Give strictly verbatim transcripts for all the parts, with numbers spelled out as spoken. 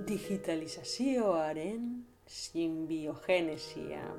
Digitalizazioaren sinbiogenesia.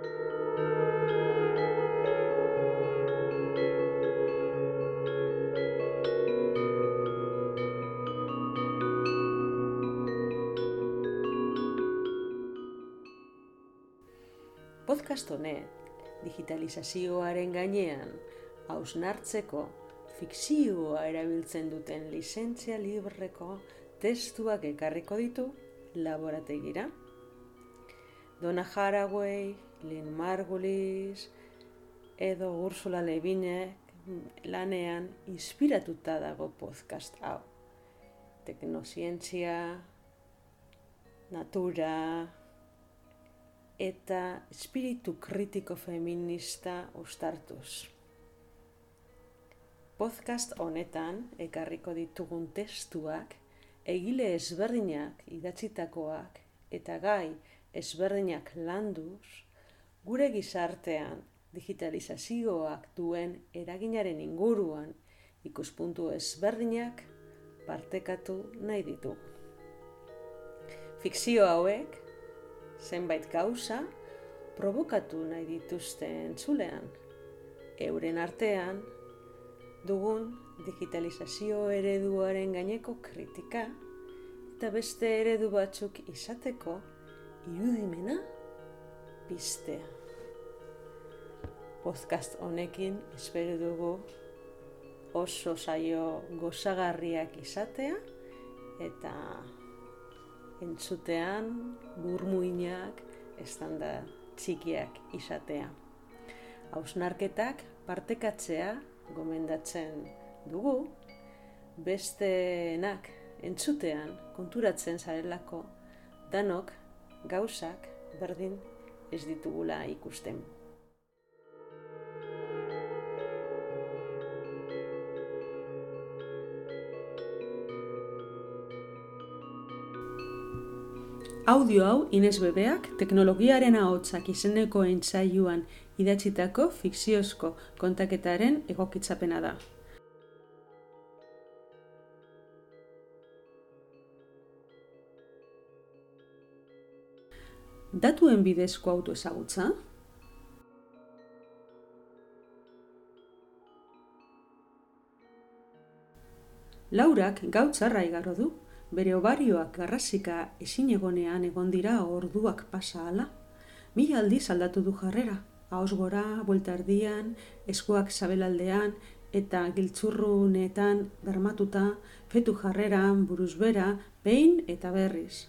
Podcast honek digitalizazioaren gainean hausnartzeko fikzioa erabiltzen duten lizentzia libreko testuak ekarriko ditu laborategira. Donna Haraway, Lynn Margulis edo Ursula Le Guinek lanean inspiratuta dago podcast hau. Teknozientzia, natura eta espiritu kritiko feminista uztartuz. Podcast honetan ekarriko ditugun testuak egile ezberdinak idatzitakoak eta gai ezberdinak landuz, gure gizartean digitalizazioak duen eraginaren inguruan ikuspuntu ezberdinak partekatu nahi ditugu. Fikzio hauek zenbait gauza provokatu nahi dituzte entzulean, euren artean dugun digitalizazio ereduaren gaineko kritika eta beste eredu batzuk izateko irudimena piztea. Podcast honekin espero dugu oso saio gozagarriak izatea eta entzutean burmuinak estanda txikiak izatea. Hausnarketak partekatzea gomendatzen dugu, besteenak entzutean konturatzen zarelako danok gauzak berdin ez ditugula ikusten. Audio hau Ines Bebeak teknologiaren ahotsak izeneko entzailuan idatzitako fikziozko kontaketaren egokitzapena da. Datuen bidezko autoezagutza? Laurak gau txarra igaro du. Bere obarioak garrasika ezinegonean egon dira orduak pasa ahala. Mila aldiz aldatu du jarrera, ahoz gora, buelta erdian, eskuak sabelaldean eta giltzurrunetan bermatuta, fetu jarreran, buruz bera, behin eta berriz.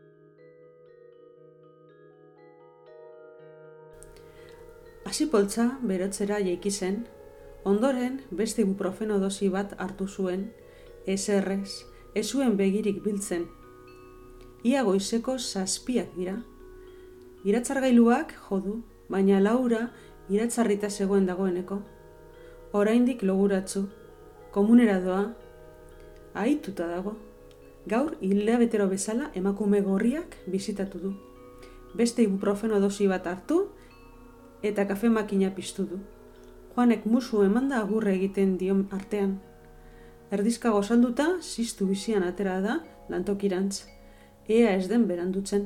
Hasi poltza berotzera jaiki zen, ondoren beste ibuprofeno dosi bat hartu zuen, ez errez, ez zuen begirik biltzen. Ia goizeko zazpiak dira. Iratzargailuak jodu, baina Laura iratzarrita zegoen dagoeneko. Oraindik loguratzu, komunera doa, ahituta dago. Gaur hilabetero bezala emakume gorriak bisitatu du. Beste ibuprofeno dosi bat hartu eta kafe makina piztu du. Joanek musu emanda agurre egiten dion artean. Erdizka gozalduta, ziztu bizian atera da lantokirantz. Ea ez den berandutzen.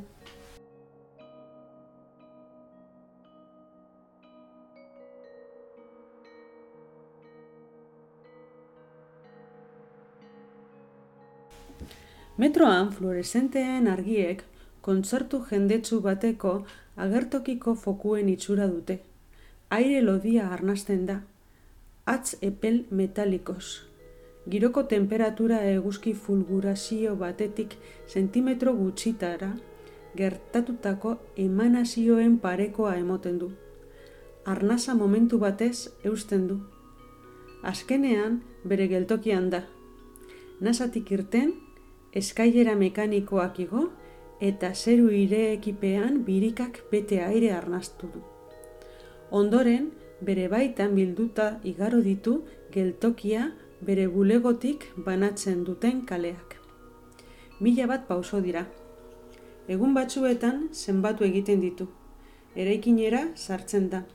Metroan fluoreszenteen argiek kontzertu jendetsu bateko agertokiko fokuen itxura dute. Aire lodia arnasten da. Hatz epel metalikoz. Giroko temperatura eguzki fulgurazio batetik zentimetro gutxitara gertatutako emanazioen parekoa emoten du. Arnasa momentu batez eusten du. Azkenean bere geltokian da. Nasatik irten, eskailera mekanikoak igo eta zeru irekipean birikak bete aire arnastu du. Ondoren, bere baitan bilduta igaro ditu geltokia bere bulegotik banatzen duten kaleak. Mila bat pauso dira. Egun batzuetan zenbatu egiten ditu. Eraikinera sartzen da.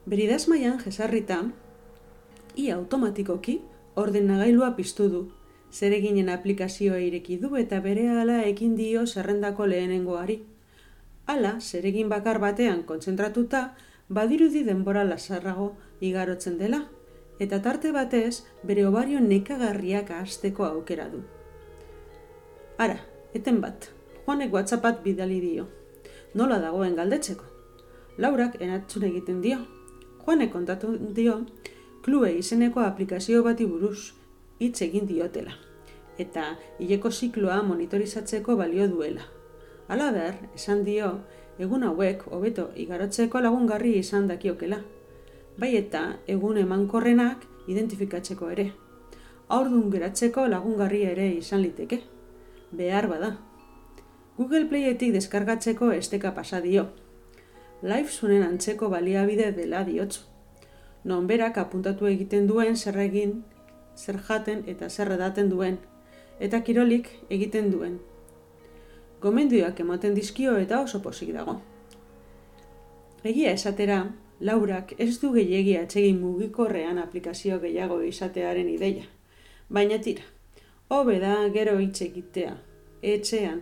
Beridazmaian jesarrita, ia automatikoki ordenagailua piztu du. Zereginen aplikazioa ireki du eta berehala ekin dio zerrendako lehenengoari. Hala, zeregin bakar batean kontzentratuta, badirudi denbora lasarrago igarotzen dela, eta tarte batez bere obario nekagarriak ahazteko aukera du. Ara, eten bat, Juanek WhatsAppat bidali dio. Nola dagoen galdetzeko. Laurak erantzun egiten dio. Juanek kontatu dio, Klue izeneko aplikazio bati buruz hitz egin diotela, eta hileko zikloa monitorizatzeko balio duela. Halaber, esan dio, egun hauek hobeto igarotzeko lagungarri izan dakiokela, bai eta egun emankorrenak identifikatzeko ere. Haurdun geratzeko lagungarri ere izan liteke, behar bada. Google Playetik deskargatzeko esteka pasa dio. Livezunen antzeko baliabide dela diotzu. Non berak apuntatu egiten duen zer egin, zer jaten eta zer edaten duen, eta kirolik egiten duen. Gomendioak ematen dizkio eta oso pozik dago. Egia esatera, Laurak ez du gehiegi atsegin mugikorrean aplikazio gehiago izatearen ideia. Baina tira, hobe da gero hitz egitea, etxean.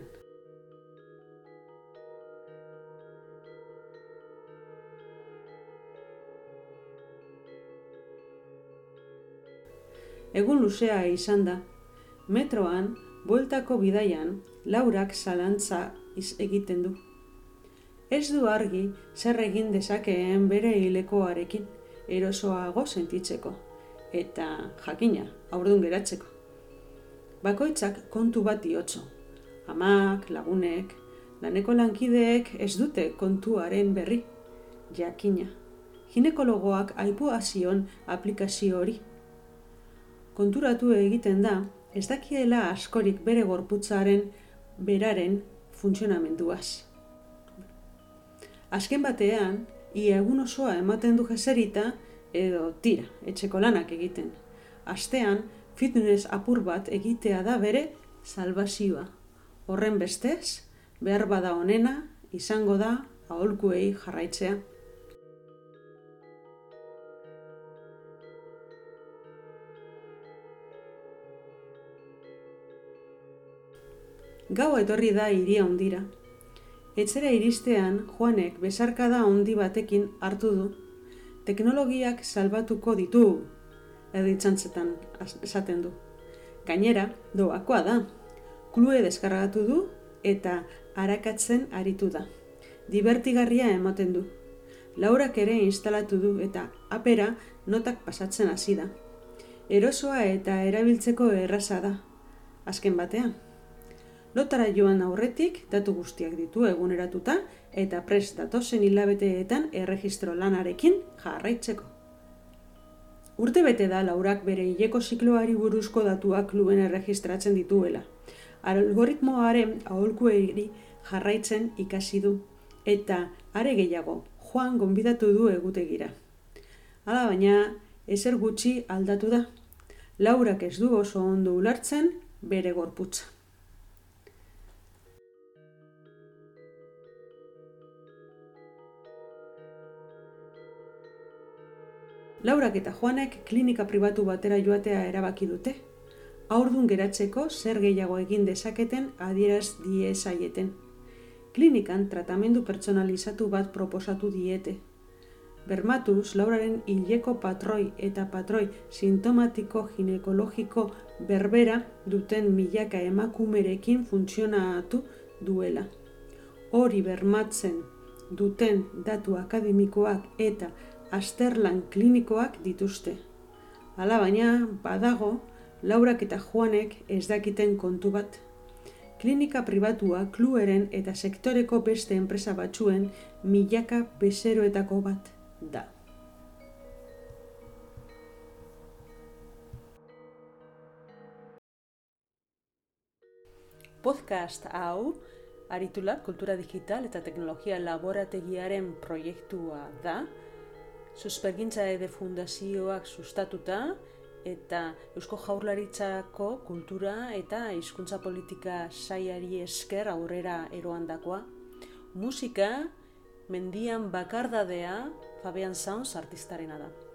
Egun luzea izan da. Metroan, bueltako bidaian, Laurak zalantza egiten du. Ez du argi zer egin dezakeen bere hilekoarekin, erosoago sentitzeko, eta jakina, haurdun geratzeko. Bakoitzak kontu bat diotzo. Amak, lagunek, laneko lankideek ez dute kontuaren berri, jakina. Ginekologoak aipua zion aplikazio hori. Konturatu egiten da, ez dakiela askorik bere gorputzaren beraren funtzionamenduaz. Azken batean, ia egun osoa ematen du jeserita edo tira, etxeko lanak egiten. Astean, fitness apur bat egitea da bere salbazioa. Horren bestez, behar bada onena, izango da aholkuei jarraitzea. Gaua etorri da hiria hondira. Etxera iristean, Juanek besarkada handi batekin hartu du. Teknologiak salbatuko ditu, erditzantzetan esaten du. Gainera, doakoa da. Klue deskargatu du eta arakatzen aritu da. Dibertigarria ematen du. Laurak ere instalatu du eta apera notak pasatzen hasi da. Erosoa eta erabiltzeko erraza da, azken batean. Lotara joan aurretik datu guztiak ditu eguneratuta eta prest datozen hilabeteetan erregistro lanarekin jarraitzeko. Urte bete da Laurak bere hileko zikloari buruzko datuak Kluen erregistratzen dituela. Algoritmoaren aholkuei jarraitzen ikasi du eta are gehiago Juan gonbidatu du egutegira. Hala baina, ezer gutxi aldatu da. Laurak ez du oso ondo ulertzen bere gorputza. Laurak eta Juanek klinika pribatu batera joatea erabaki dute. Haurdun geratzeko zer gehiago egin dezaketen adieraz diezaieten. Klinikan tratamendu pertsonalizatu bat proposatu diete. Bermatuz, Lauraren hileko patroi eta patroi sintomatiko ginekologiko berbera duten milaka emakumerekin funtzionatu duela. Hori bermatzen duten datu akademikoak eta azterlan klinikoak dituzte. Hala baina, badago, Laurak eta Juanek ez dakiten kontu bat. Klinika pribatua Klueren eta sektoreko beste enpresa batzuen milaka bezeroetako bat da. Podcast hau, Aritula Kultura Digital eta Teknologia Laborategiaren proiektua da, Suspergintza Ede Fundazioak sustatuta eta Eusko Jaurlaritzako kultura eta hizkuntza politika sailari esker aurrera eroandakoa. Musika, Mendian Bakardadea, Fabian Sounds artistarena da.